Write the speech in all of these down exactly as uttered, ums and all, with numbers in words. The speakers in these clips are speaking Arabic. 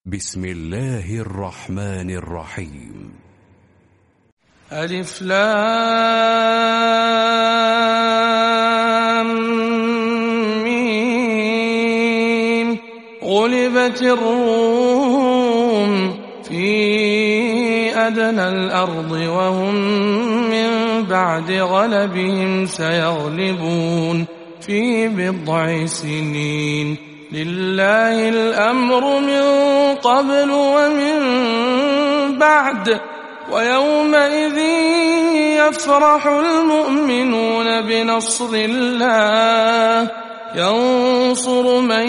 بسم الله الرحمن الرحيم. ألف لام ميم. غلبت الروم في أدنى الأرض وهم من بعد غلبهم سيغلبون في بضع سنين. لله الأمر من قبل ومن بعد ويومئذ يفرح المؤمنون بنصر الله ينصر من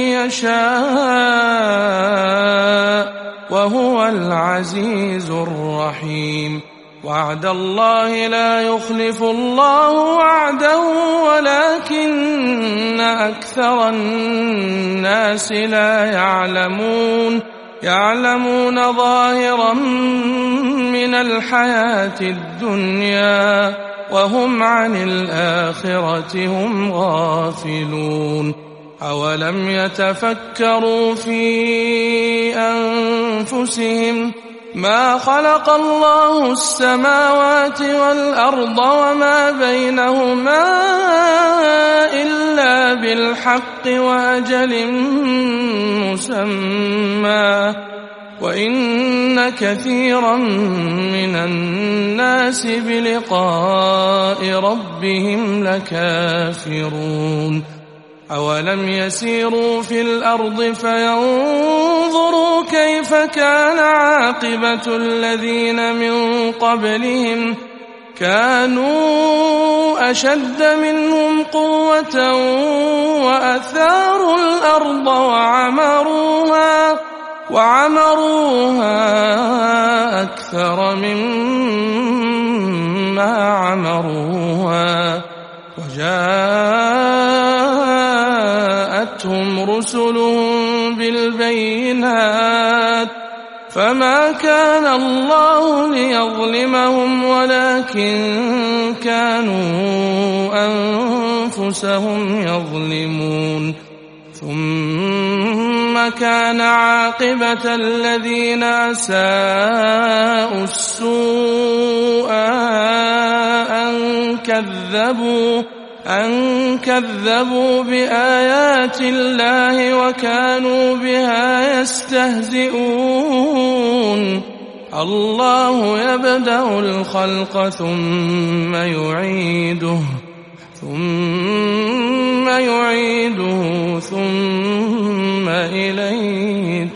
يشاء وهو العزيز الرحيم. وعد الله لا يخلف الله وعده ولكن أكثر الناس لا يعلمون يعلمون ظاهرا من الحياة الدنيا وهم عن الآخرة هم غافلون. أولم يتفكروا في أنفسهم ما خلق الله السماوات والأرض وما بينهما إلا بالحق وأجل مسمى وإن كثيرا من الناس بلقاء ربهم لكافرون. أولم يسيروا في الأرض فينظروا كيف كان عاقبة الذين من قبلهم كانوا أشد منهم قوة وأثاروا الأرض وعمروها وعمروها أكثر مما عمروها وجاءتهم رسلهم بالبينات فما كان الله ليظلمهم ولكن كانوا أنفسهم يظلمون. ثم كان عاقبة الذين أساءوا السوء أن كذبوا أن كذبوا بآيات الله وكانوا بها يستهزئون. الله يبدأ الخلق ثم يعيده ثم يعيده ثم إليه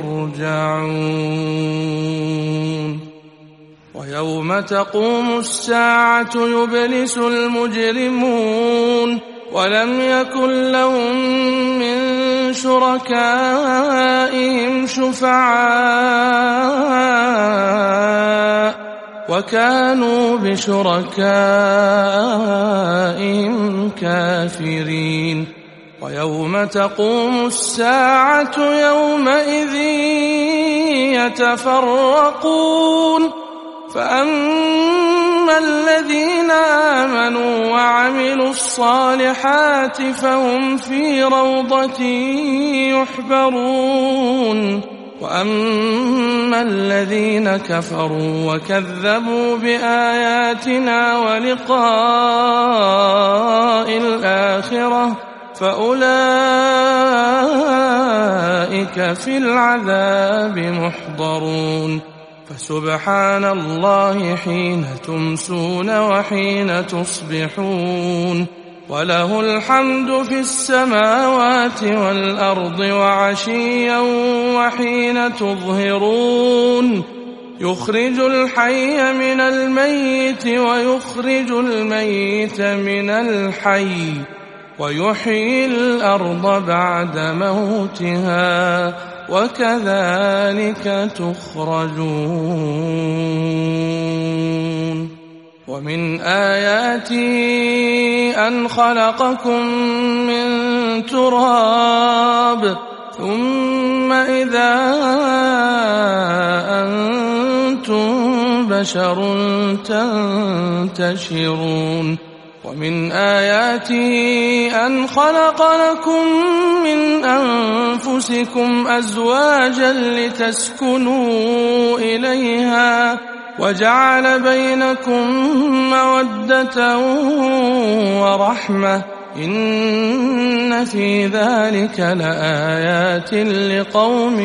ترجعون. ويوم تقوم الساعة يبلس المجرمون ولم يكن لهم من شركائهم شفعاء وكانوا بشركائهم كافرين. ويوم تقوم الساعة يومئذ يتفرقون فأما الذين آمنوا وعملوا الصالحات فهم في روضة يحبرون وأما الذين كفروا وكذبوا بآياتنا ولقاء الآخرة فأولئك في العذاب محضرون. فسبحان الله حين تمسون وحين تصبحون وله الحمد في السماوات والأرض وعشيا وحين تظهرون. يخرج الحي من الميت ويخرج الميت من الحي ويحيي الأرض بعد موتها وكذلك تخرجون. ومن آياته أن خلقكم من تراب ثم إذا أنتم بشر تنتشرون. ومن آياته أن خلق لكم من أنفسكم أزواجا لتسكنوا إليها وجعل بينكم مودة ورحمة إن في ذلك لآيات لقوم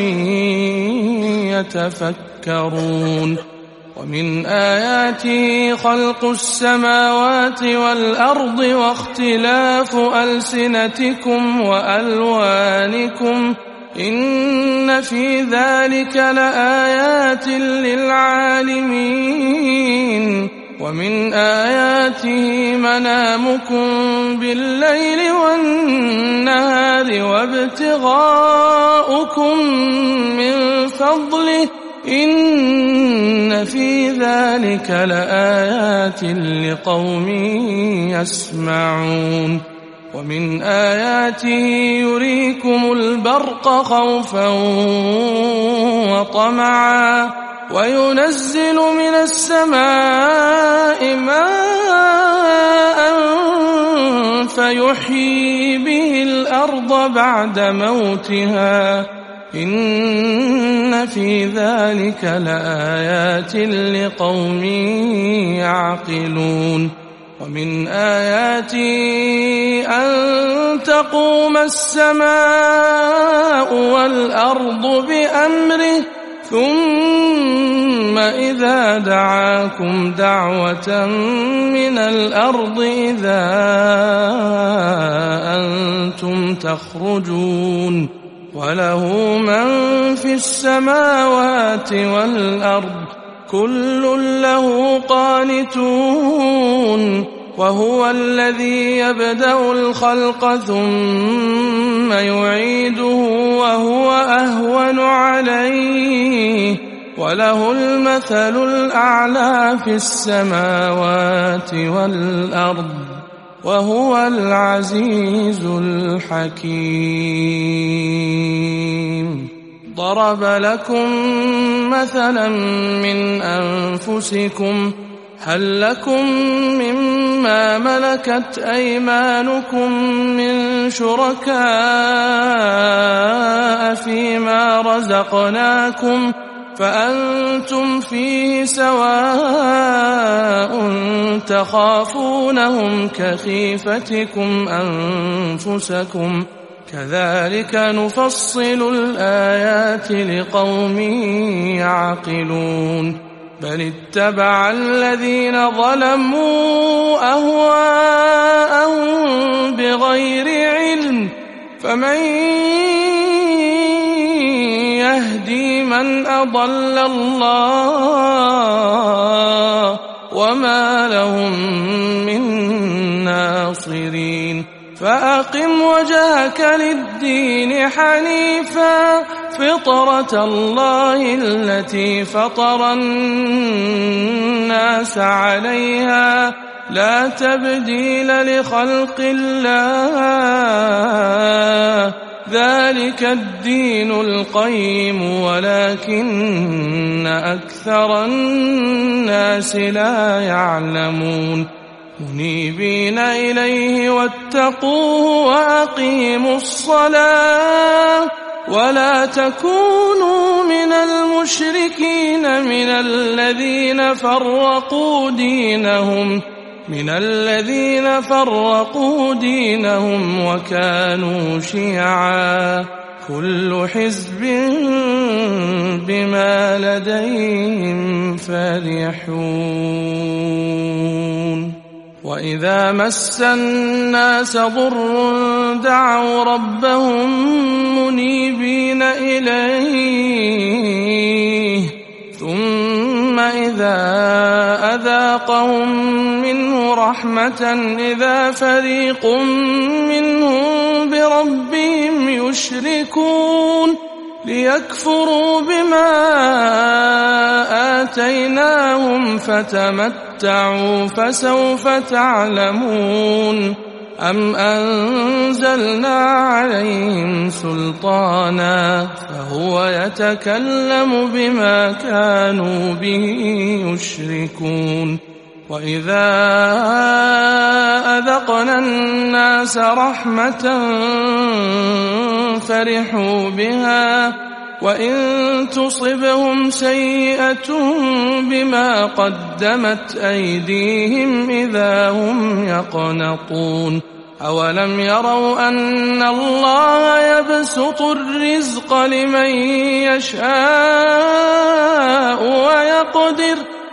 يتفكرون ومن آياته خلق السماوات والأرض واختلاف ألسنتكم وألوانكم إن في ذلك لآيات للعالمين ومن آياته منامكم بالليل والنهار وابتغاؤكم من فضله إن في ذلك لآيات لقوم يسمعون ومن آياته يريكم البرق خوفا وطمعا وينزل من السماء ماء فيحيي به الأرض بعد موتها إن في ذلك لآيات لقوم يعقلون ومن آياته أن تقوم السماء والأرض بأمره ثم إذا دعاكم دعوة من الأرض إذا أنتم تخرجون وله من في السماوات والأرض كل له قانتون وهو الذي يبدأ الخلق ثم يعيده وهو أهون عليه وله المثل الأعلى في السماوات والأرض وهو العزيز الحكيم ضرب لكم مثلا من أنفسكم هل لكم مما ملكت أيمانكم من شركاء فيما رزقناكم فأنتم فيه سواء تخافونهم كخيفتكم أنفسكم كذلك نفصل الآيات لقوم يعقلون بل اتبع الذين ظلموا أهواءهم بغير علم فمن يهدي من أضل الله وما لهم من ناصرين فأقم وجهك للدين حنيفا فطرة الله التي فطر الناس عليها لا تبديل لخلق الله ذلك الدين القيم ولكن أكثر الناس لا يعلمون منيبين إليه واتقوه وأقيموا الصلاة ولا تكونوا من المشركين من الذين فرقوا دينهم من الذين فرقوا دينهم وكانوا شيعا كل حزب بما لديهم فرحون وإذا مس الناس ضر دعوا ربهم منيبين إليه ثم إذا أذاقهم منه رحمة إذا فريق منهم بربهم يشركون ليكفروا بما آتيناهم فتمتعوا فسوف تعلمون أم أنزلنا عليهم سلطانا فهو يتكلم بما كانوا به يشركون وإذا أذقنا الناس رحمة فرحوا بها وإن تصبهم سيئة بما قدمت أيديهم إذا هم يقنطون أولم يروا أن الله يبسط الرزق لمن يشاء ويقدر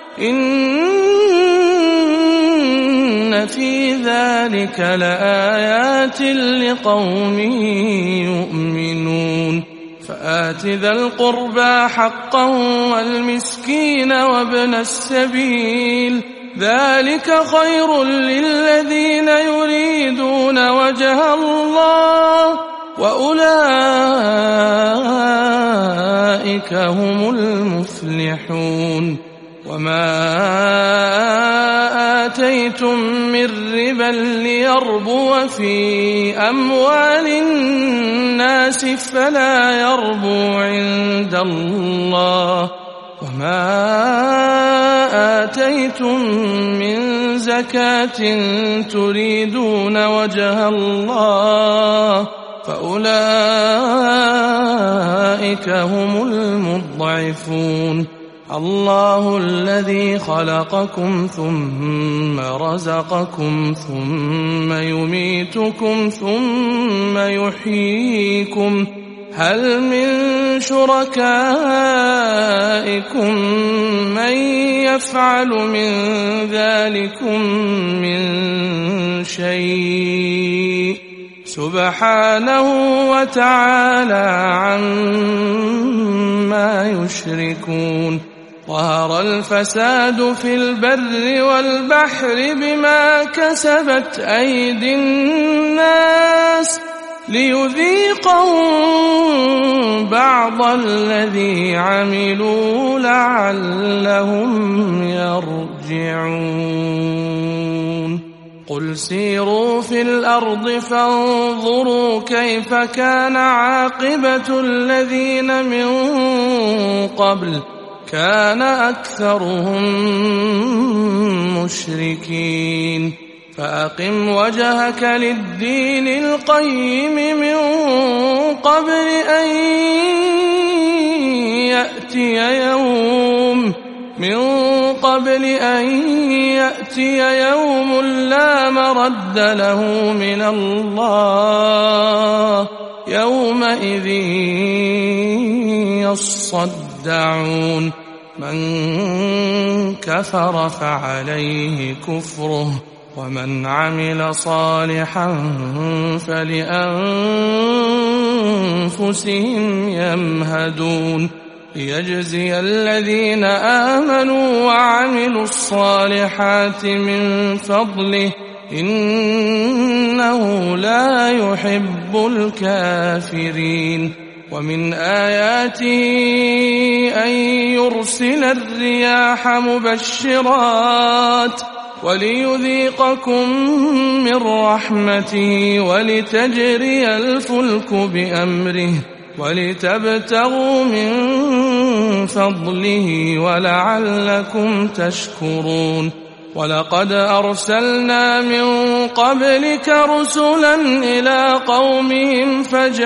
إن في ذلك لآيات لقوم يؤمنون فآت ذا القربى حقا والمسكين وابن السبيل ذلك خير للذين يريدون وجه الله وأولئك هم المفلحون وما آتيتم من ربا ليربو في أموال الناس فلا يربو عند الله وما آتيتم من زكاة تريدون وجه الله فأولئك هم المضعفون الله الذي خلقكم ثم رزقكم ثم يميتكم ثم يحييكم هل من شركائكم من يفعل من ذلكم من شيء سبحانه وتعالى عما يشركون ظهر الفساد في البر والبحر بما كسبت أيدي الناس ليذيقهم بعض الذي عملوا لعلهم يرجعون قل سيروا في الأرض فانظروا كيف كان عاقبة الذين من قبل كان أكثرهم مشركين فأقم وجهك للدين القيم من قبل أن يأتي يوم من قبل أن يأتي يوم لا مرد له من الله يومئذ يصدعون من كفر فعليه كفره ومن عمل صالحا فلأنفسهم يمهدون ليجزي الذين آمنوا وعملوا الصالحات من فضله إنه لا يحب الكافرين ومن آياته أن يرسل الرياح مبشرات وليذيقكم من رحمته ولتجري الفلك بأمره ولتبتغوا من فضله ولعلكم تشكرون ولقد أرسلنا من قبلك رسلا إلى قومهم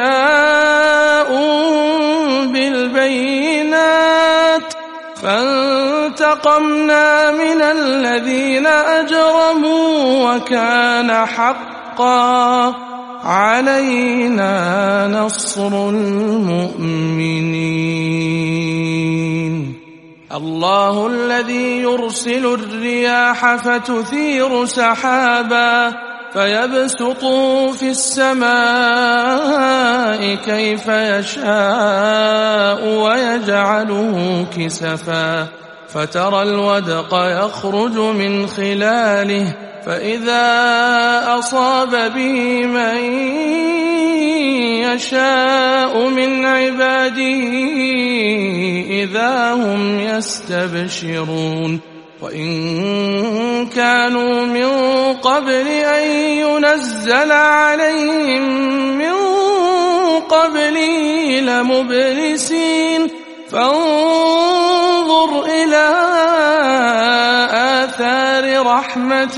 فجاءوا بالبينات فانتقمنا من الذين أجرموا وكان حقا علينا نصر المؤمنين الله الذي يرسل الرياح فتثير سحابا فيبسطه في السماء كيف يشاء ويجعله كسفا فترى الودق يخرج من خلاله فإذا أصاب به من يشاء من عباده إذا هم يستبشرون وإن كانوا من قبل أن ينزل عليهم من قبله لمبلسين فانظر إلى آثار رحمة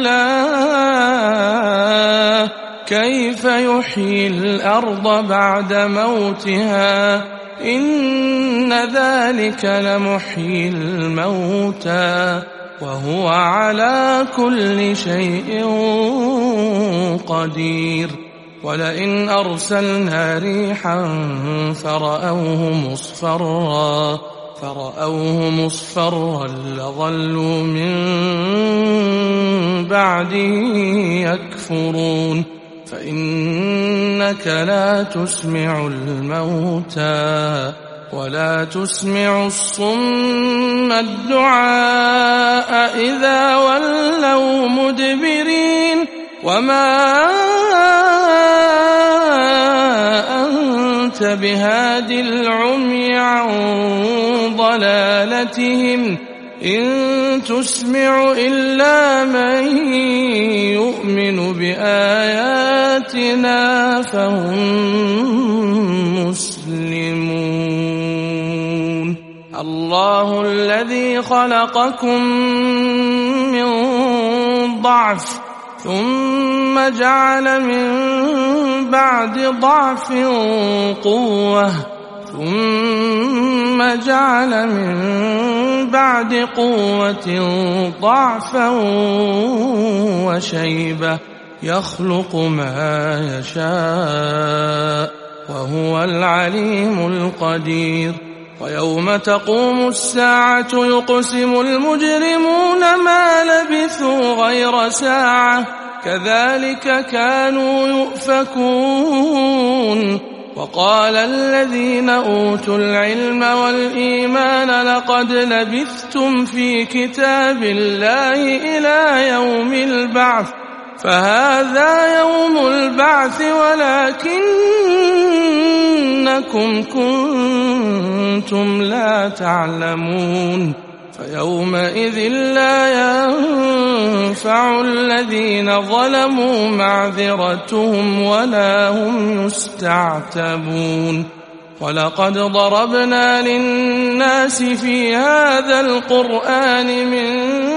الله كيف يحيي الأرض بعد موتها إن ذلك لمحيي الموتى وهو على كل شيء قدير ولئن أرسلنا ريحا فرأوه مصفرا فرأوه مصفرا لظلوا من بعده يكفرون فإنك لا تسمع الموتى ولا تسمع الصم الدعاء إذا ولوا مدبرين وما أنت بهاد العمي عن ضلالتهم إن تسمع إلا من يؤمن بآياتنا فهم مسلمون الله الذي خلقكم من ضعف ثم جعل من بعد ضعف قوة ثم جعل من بعد قوة ضعفا وشيبة يخلق ما يشاء وهو العليم القدير ويوم تقوم الساعة يقسم المجرمون ما لبثوا غير ساعة كذلك كانوا يؤفكون وقال الذين أوتوا العلم والإيمان لقد لبثتم في كتاب الله إلى يوم البعث فهذا يوم البعث ولكنكم كنتم لا تعلمون فيومئذ لا ينفع الذين ظلموا معذرتهم ولا هم يستعتبون ولقد ضربنا للناس في هذا القرآن من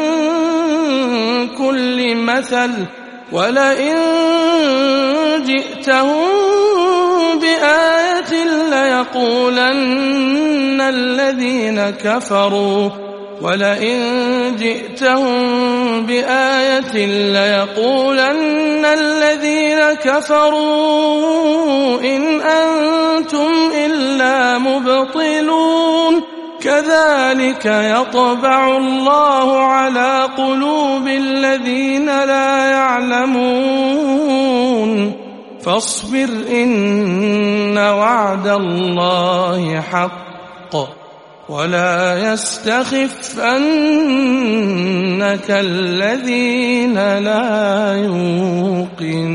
كل مثل ولئن جئتهم بآية ليقولن الذين كفروا ولئن جئتهم بآية ليقولن الذين كفروا إن أنتم إلا مبطلون كذلك يطبع الله على قلوب الذين لا يعلمون فاصبر إن وعد الله حق ولا يستخفنك الذين لا يوقنون